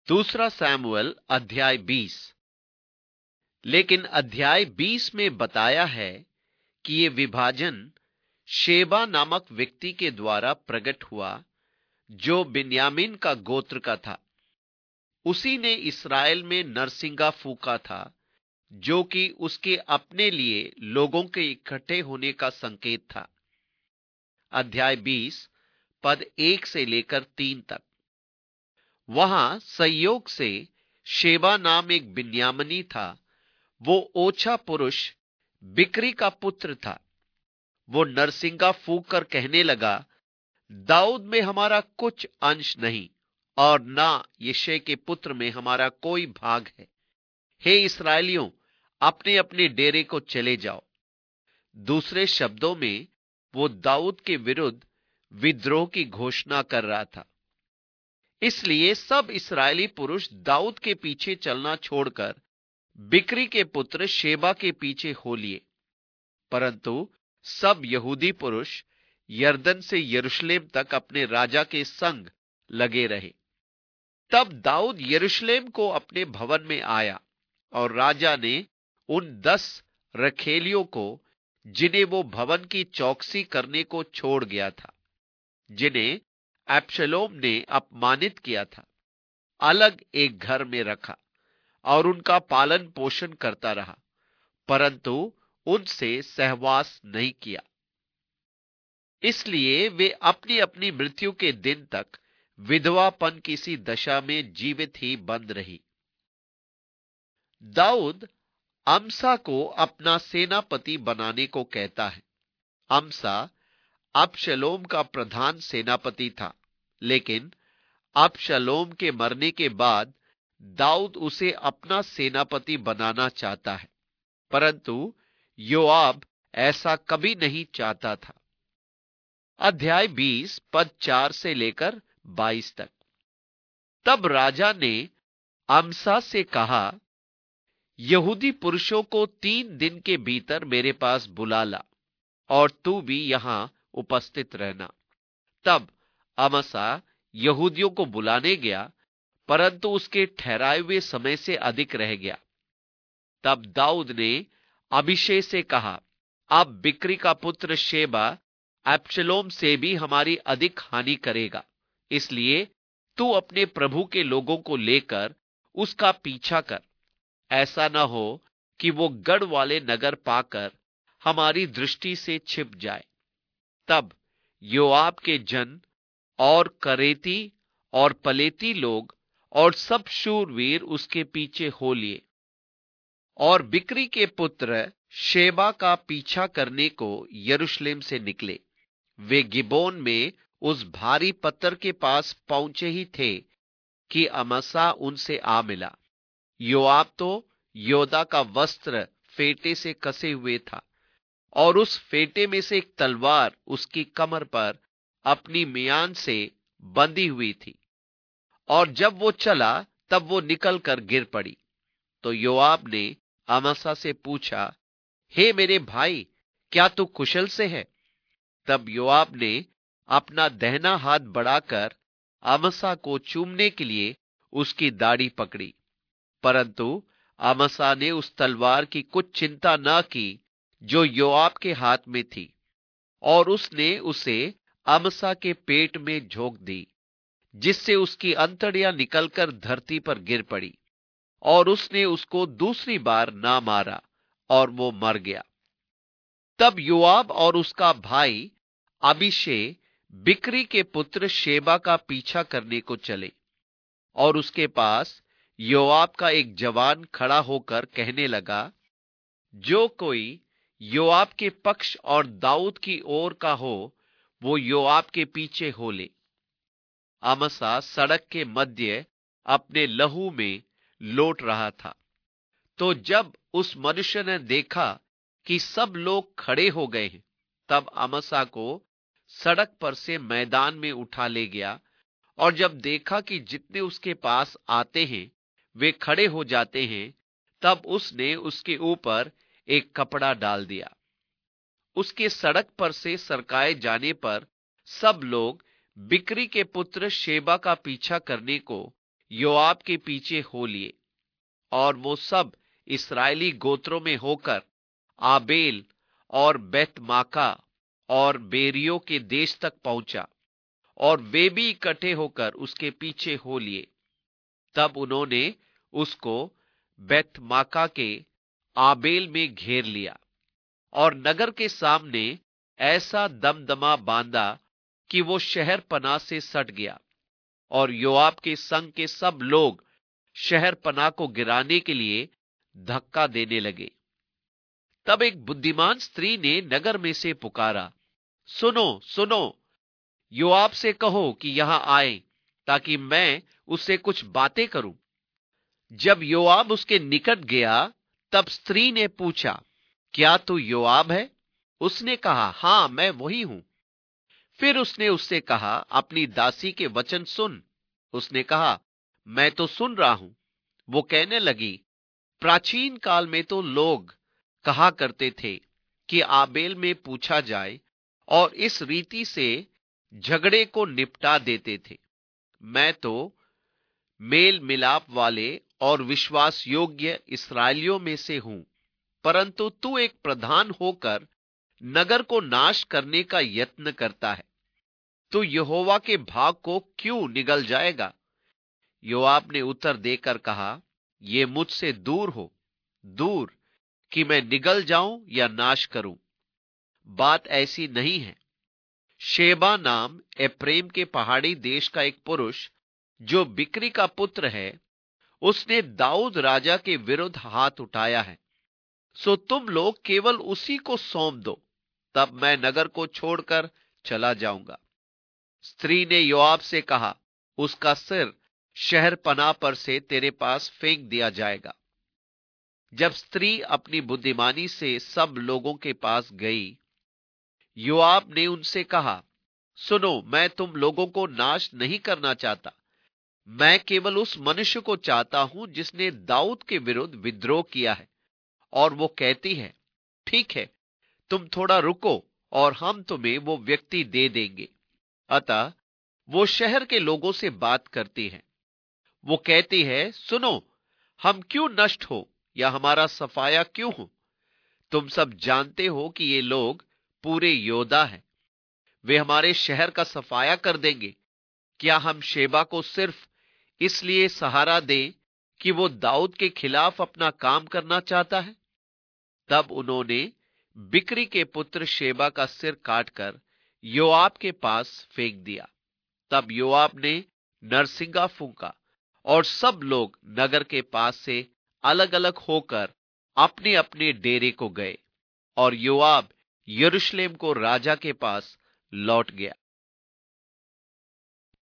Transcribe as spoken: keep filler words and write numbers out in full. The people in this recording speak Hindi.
दूसरा सैमुअल अध्याय बीस। लेकिन अध्याय बीस में बताया है कि यह विभाजन शेबा नामक व्यक्ति के द्वारा प्रकट हुआ, जो बिन्यामीन का गोत्र का था। उसी ने इस्राएल में नरसिंगा फूंका था, जो कि उसके अपने लिए लोगों के इकट्ठे होने का संकेत था। अध्याय बीस पद एक से लेकर तीन तक। वहां संयोग से शेबा नाम एक बिन्यामीनी था। वो ओछा पुरुष बिक्री का पुत्र था। वो नरसिंगा फूंक कर कहने लगा, दाऊद में हमारा कुछ अंश नहीं और ना यिशै के पुत्र में हमारा कोई भाग है। हे इस्राएलियों, अपने अपने डेरे को चले जाओ। दूसरे शब्दों में वो दाऊद के विरुद्ध विद्रोह की घोषणा कर रहा था। इसलिए सब इस्राएली पुरुष दाऊद के पीछे चलना छोड़कर बिक्री के पुत्र शेबा के पीछे हो लिए। परंतु सब यहूदी पुरुष यरदन से यरूशलेम तक अपने राजा के संग लगे रहे। तब दाऊद यरूशलेम को अपने भवन में आया और राजा ने उन दस रखेलियों को, जिन्हें वो भवन की चौकसी करने को छोड़ गया था, जिन्हें अबशालोम ने अपमानित किया था, अलग एक घर में रखा और उनका पालन पोषण करता रहा, परंतु उनसे सहवास नहीं किया। इसलिए वे अपनी अपनी मृत्यु के दिन तक विधवापन की सी दशा में जीवित ही बंद रही। दाऊद अमसा को अपना सेनापति बनाने को कहता है। अमसा अबशालोम का प्रधान सेनापति था, लेकिन अबशालोम के मरने के बाद दाऊद उसे अपना सेनापति बनाना चाहता है, परंतु योआब ऐसा कभी नहीं चाहता था। अध्याय बीस पद चार से लेकर बाईस तक। तब राजा ने अमसा से कहा, यहूदी पुरुषों को तीन दिन के भीतर मेरे पास बुला ला और तू भी यहां उपस्थित रहना। तब अमसा यहूदियों को बुलाने गया, परंतु उसके ठहराए हुए समय से अधिक रह गया। तब दाऊद ने अबीशै से कहा, अब बिक्री का पुत्र शेबा अबशालोम से भी हमारी अधिक हानि करेगा, इसलिए तू अपने प्रभु के लोगों को लेकर उसका पीछा कर। ऐसा न हो कि वो गढ़ वाले नगर पाकर हमारी दृष्टि से छिप जाए। तब योआब के जन और करेती और पलेती लोग और सब शूरवीर उसके पीछे हो लिए और बिक्री के पुत्र शेबा का पीछा करने को यरूशलेम से निकले। वे गिबोन में उस भारी पत्थर के पास पहुंचे ही थे कि अमसा उनसे आ मिला। योआब तो योदा का वस्त्र फेटे से कसे हुए था और उस फेटे में से एक तलवार उसकी कमर पर अपनी मियान से बंधी हुई थी, और जब वो चला तब वो निकल कर गिर पड़ी। तो योआब ने अमसा से पूछा, हे मेरे भाई, क्या तू कुशल से है? तब योआब ने अपना दाहिना हाथ बढ़ाकर अमसा को चूमने के लिए उसकी दाढ़ी पकड़ी, परंतु अमसा ने उस तलवार की कुछ चिंता न की जो योआब के हाथ में थी, और उसने उसे अमसा के पेट में झोंक दी, जिससे उसकी अंतड़ियां निकलकर धरती पर गिर पड़ी, और उसने उसको दूसरी बार ना मारा और वो मर गया। तब योआब और उसका भाई अबीशै बिक्री के पुत्र शेबा का पीछा करने को चले, और उसके पास योआब का एक जवान खड़ा होकर कहने लगा, जो कोई योआब के पक्ष और दाऊद की ओर का हो, वो योआब के पीछे हो ले। अमसा सड़क के मध्य अपने लहू में लोट रहा था। तो जब उस मनुष्य ने देखा कि सब लोग खड़े हो गए हैं, तब अमसा को सड़क पर से मैदान में उठा ले गया, और जब देखा कि जितने उसके पास आते हैं वे खड़े हो जाते हैं, तब उसने उसके ऊपर एक कपड़ा डाल दिया। उसके सड़क पर से सरकाए जाने पर सब लोग बिक्री के पुत्र शेबा का पीछा करने को योआब के पीछे हो लिए, और वो सब इस्राएली गोत्रों में होकर आबेल और बेतमाका और बेरियों के देश तक पहुंचा, और वे भी इकट्ठे होकर उसके पीछे हो लिए। तब उन्होंने उसको बेतमाका के आबेल में घेर लिया और नगर के सामने ऐसा दमदमा बांधा कि वो शहर पनाह से सट गया, और योआब के संग के सब लोग शहर पनाह को गिराने के लिए धक्का देने लगे। तब एक बुद्धिमान स्त्री ने नगर में से पुकारा, सुनो सुनो, योआब से कहो कि यहां आए, ताकि मैं उससे कुछ बातें करूं। जब योआब उसके निकट गया, तब स्त्री ने पूछा, क्या तू योआब है? उसने कहा, हां, मैं वही हूं। फिर उसने उससे कहा, अपनी दासी के वचन सुन। उसने कहा, मैं तो सुन रहा हूं। वो कहने लगी, प्राचीन काल में तो लोग कहा करते थे कि आबेल में पूछा जाए, और इस रीति से झगड़े को निपटा देते थे। मैं तो मेल मिलाप वाले और विश्वास योग्य इस्राएलियों में से हूं, परंतु तू एक प्रधान होकर नगर को नाश करने का यत्न करता है। तू यहोवा के भाग को क्यों निगल जाएगा? योआब ने उत्तर देकर कहा, ये मुझसे दूर हो, दूर, कि मैं निगल जाऊं या नाश करूं। बात ऐसी नहीं है। शेबा नाम एप्रेम के पहाड़ी देश का एक पुरुष, जो बिक्री का पुत्र है, उसने दाऊद राजा के विरुद्ध हाथ उठाया है। सो तुम लोग केवल उसी को सौंप दो, तब मैं नगर को छोड़कर चला जाऊंगा। स्त्री ने योआब से कहा, उसका सिर शहर पनाह पर से तेरे पास फेंक दिया जाएगा। जब स्त्री अपनी बुद्धिमानी से सब लोगों के पास गई, योआब ने उनसे कहा, सुनो, मैं तुम लोगों को नाश नहीं करना चाहता। मैं केवल उस मनुष्य को चाहता हूं जिसने दाऊद के विरुद्ध विद्रोह किया है। और वो कहती है, ठीक है, तुम थोड़ा रुको और हम तुम्हें वो व्यक्ति दे देंगे। अतः वो शहर के लोगों से बात करती है। वो कहती है, सुनो, हम क्यों नष्ट हो या हमारा सफाया क्यों हो? तुम सब जानते हो कि ये लोग पूरे योद्धा हैं। वे हमारे शहर का सफाया कर देंगे। क्या हम शेबा को सिर्फ इसलिए सहारा दें कि वो दाऊद के खिलाफ अपना काम करना चाहता है? तब उन्होंने बिक्री के पुत्र शेबा का सिर काटकर योआब के पास फेंक दिया। तब योआब ने नरसिंगा फूंका, और सब लोग नगर के पास से अलग अलग होकर अपने अपने डेरे को गए, और योआब यरूशलेम को राजा के पास लौट गया।